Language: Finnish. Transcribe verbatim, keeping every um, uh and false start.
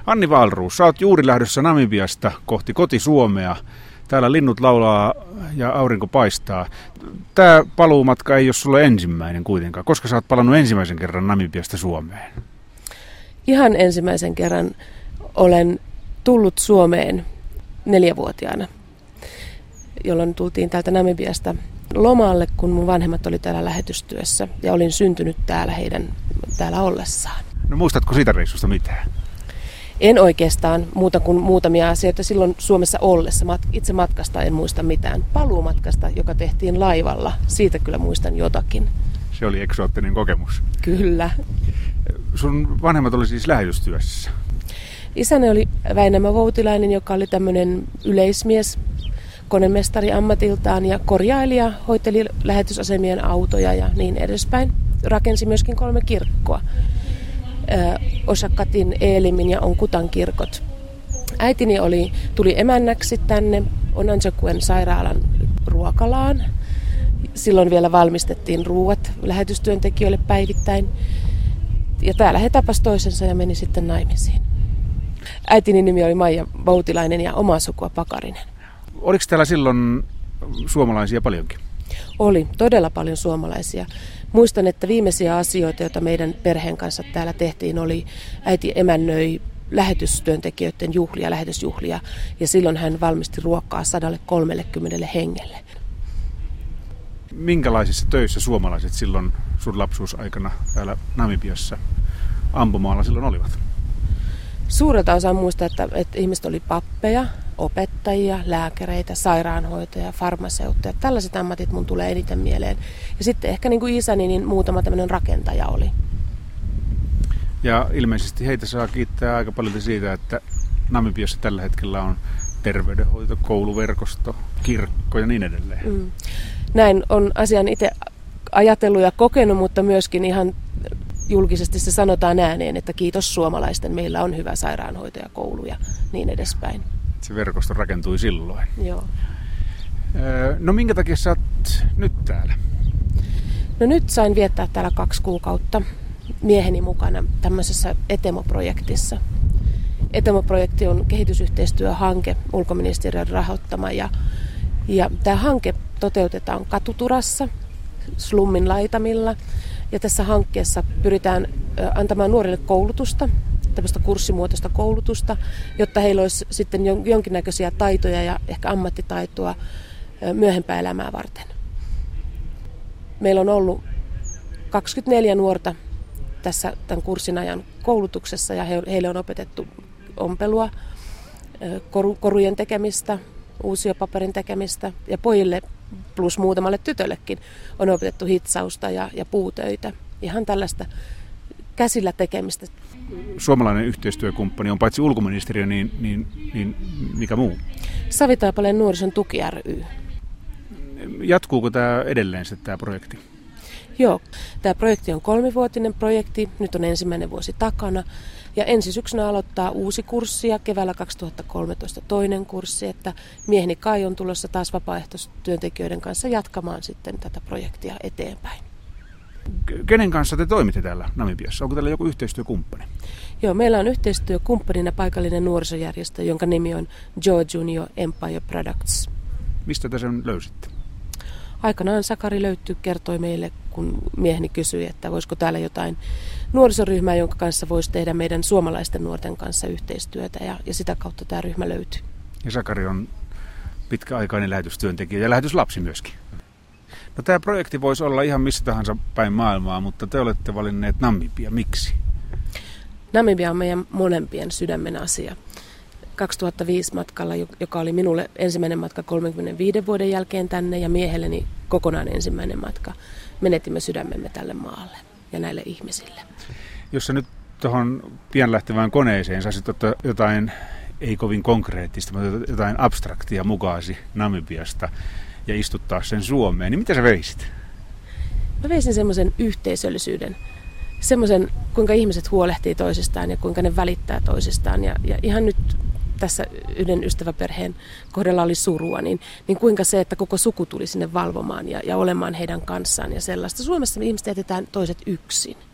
Anni Wahlroos, sä oot juuri lähdössä Namibiasta kohti koti-Suomea. Täällä linnut laulaa ja aurinko paistaa. Tämä paluumatka ei ole sulle ensimmäinen kuitenkaan. Koska sä oot palannut ensimmäisen kerran Namibiasta Suomeen? Ihan ensimmäisen kerran olen tullut Suomeen neljävuotiaana, jolloin tultiin täältä Namibiasta lomalle, kun mun vanhemmat oli täällä lähetystyössä ja olin syntynyt täällä heidän täällä ollessaan. No muistatko siitä reissusta mitään? En oikeastaan muuta kuin muutamia asioita silloin Suomessa ollessa. Itse matkasta en muista mitään. Paluumatkasta, joka tehtiin laivalla, siitä kyllä muistan jotakin. Se oli eksoottinen kokemus. Kyllä. Sun vanhemmat oli siis lähetystyössä? Isäni oli Väinämö Voutilainen, joka oli tämmöinen yleismies, konemestari ammatiltaan ja korjailija, hoiteli lähetysasemien autoja ja niin edespäin. Rakensi myöskin kolme kirkkoa. Osakatin, Eelimin ja Onkutan kirkot. Äitini oli, tuli emännäksi tänne Onanjakuen sairaalan ruokalaan. Silloin vielä valmistettiin ruuat lähetystyöntekijöille päivittäin. Ja täällä he tapasivat toisensa ja meni sitten naimisiin. Äitini nimi oli Maija Voutilainen ja omaa sukua Pakarinen. Oliko täällä silloin suomalaisia paljonkin? Oli, todella paljon suomalaisia. Muistan, että viimeisiä asioita, joita meidän perheen kanssa täällä tehtiin, oli äiti emännöi lähetystyöntekijöiden juhlia, lähetysjuhlia, ja silloin hän valmisti ruokaa sata kolmekymmentä hengelle. Minkälaisissa töissä suomalaiset silloin sun lapsuusaikana täällä Namibiassa ampumaalla silloin olivat? Suurelta osaa muistaa, että, että ihmiset oli pappeja, opettajia, lääkäreitä, sairaanhoitajia, farmaseutteja. Tällaiset ammatit mun tulee eniten mieleen. Ja sitten ehkä niin kuin isäni, niin muutama tämmöinen rakentaja oli. Ja ilmeisesti heitä saa kiittää aika paljon siitä, että Namibiassa tällä hetkellä on terveydenhoito, kouluverkosto, kirkko ja niin edelleen. Mm. Näin on asian itse ajatellut ja kokenut, mutta myöskin ihan julkisesti se sanotaan ääneen, että kiitos suomalaisten, meillä on hyvä sairaanhoito ja koulu ja niin edespäin. Se verkosto rakentui silloin. Joo. No minkä takia sä oot nyt täällä? No nyt sain viettää täällä kaksi kuukautta mieheni mukana tämmöisessä Etemo-projektissa. Etemo-projekti on kehitysyhteistyöhanke, ulkoministeriön rahoittama, ja, ja tämä hanke toteutetaan Katuturassa, slummin laitamilla, ja tässä hankkeessa pyritään antamaan nuorille koulutusta, tämmöistä kurssimuotoista koulutusta, jotta heillä olisi sitten jonkinnäköisiä taitoja ja ehkä ammattitaitoa myöhempää elämää varten. Meillä on ollut kaksikymmentäneljä nuorta tässä tämän kurssin ajan koulutuksessa ja heille on opetettu ompelua, korujen tekemistä, uusiopaperin tekemistä ja pojille plus muutamalle tytöllekin on opetettu hitsausta ja, ja puutöitä. Ihan tällaista käsillä tekemistä. Suomalainen yhteistyökumppani on paitsi ulkoministeriö, niin, niin, niin mikä muu? Savitaipaleen nuorison tuki ry. Jatkuuko tämä edelleen se tämä projekti? Joo, tämä projekti on kolmivuotinen projekti, nyt on ensimmäinen vuosi takana. Ja ensi syksynä aloittaa uusi kurssi ja keväällä kaksituhattakolmetoista toinen kurssi, että mieheni Kai on tulossa taas vapaaehtoistyöntekijöiden kanssa jatkamaan sitten tätä projektia eteenpäin. Kenen kanssa te toimitte täällä Namibiassa? Onko teillä joku yhteistyökumppani? Joo, meillä on yhteistyökumppanina paikallinen nuorisojärjestö, jonka nimi on Joe Junior Empire Products. Mistä te sen löysitte? Aikanaan Sakari Löytty kertoi meille, kun mieheni kysyi, että voisiko täällä jotain nuorisoryhmää, jonka kanssa voisi tehdä meidän suomalaisten nuorten kanssa yhteistyötä, ja, ja sitä kautta tämä ryhmä löytyi. Ja Sakari on pitkäaikainen lähetystyöntekijä ja lähetyslapsi myöskin. No, tämä projekti voisi olla ihan missä tahansa päin maailmaa, mutta te olette valinneet Namibia. Miksi? Namibia on meidän molempien sydämen asia. kaksituhattaviisi matkalla, joka oli minulle ensimmäinen matka kolmenkymmenenviiden vuoden jälkeen tänne ja miehelleni kokonaan ensimmäinen matka, menetimme sydämemme tälle maalle ja näille ihmisille. Jos sä nyt tuohon pian lähtevään koneeseen saisit ottaa jotain, ei kovin konkreettista, mutta jotain abstraktia mukaasi Namibiasta ja istuttaa sen Suomeen, niin mitä sä veisit? Mä veisin semmoisen yhteisöllisyyden, semmoisen kuinka ihmiset huolehtii toisistaan ja kuinka ne välittää toisistaan ja, ja ihan nyt tässä yhden ystäväperheen kohdalla oli surua, niin, niin kuinka se, että koko suku tuli sinne valvomaan ja, ja olemaan heidän kanssaan ja sellaista. Suomessa me ihmiset jätetään toiset yksin.